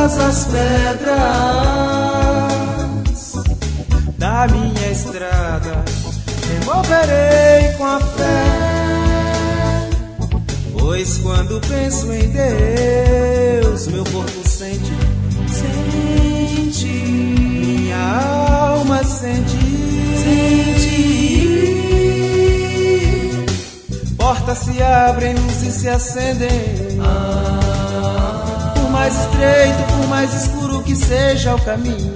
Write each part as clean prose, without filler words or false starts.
todas as pedras da minha estrada removerei com a fé, pois quando penso em Deus, meu corpo sente, minha alma sente. Portas se abrem, luzes se acendem. Por mais estreito, por mais escuro que seja o caminho,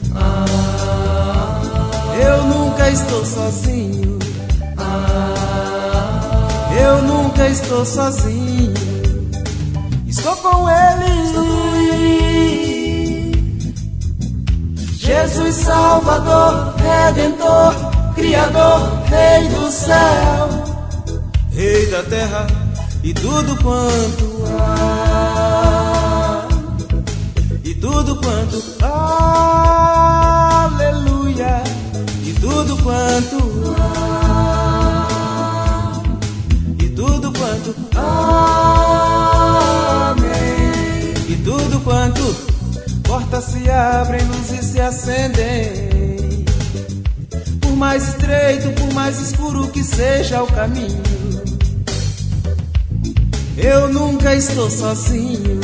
eu nunca estou sozinho. Eu nunca estou sozinho. Estou com Ele. Jesus Salvador, Redentor, Criador, Rei do céu, Rei da terra e tudo quanto há, e tudo quanto há, aleluia, e tudo quanto há, e tudo quanto há, amém. E tudo quanto, portas se abrem, luzes se acendem. Por mais estreito, por mais escuro que seja o caminho, eu nunca estou sozinho.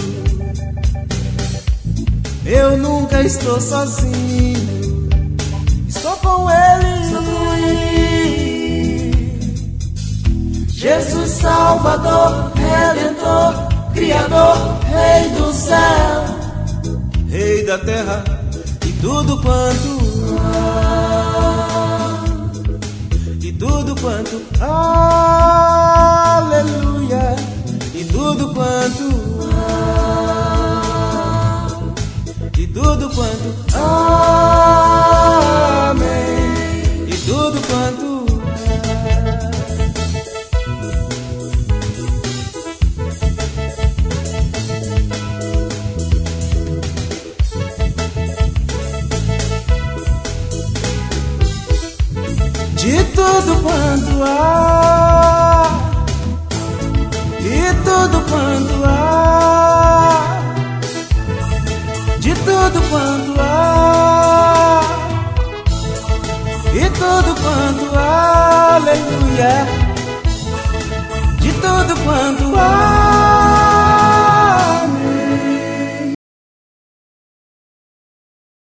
Eu nunca estou sozinho. Estou com Ele. Jesus Salvador, Redentor, Criador, Rei do céu, Rei da terra e tudo quanto há, e tudo quanto há, aleluia, e tudo quanto há, e tudo quanto há, amém. E tudo quanto de tudo quanto há, e tudo quanto há, de tudo quanto há.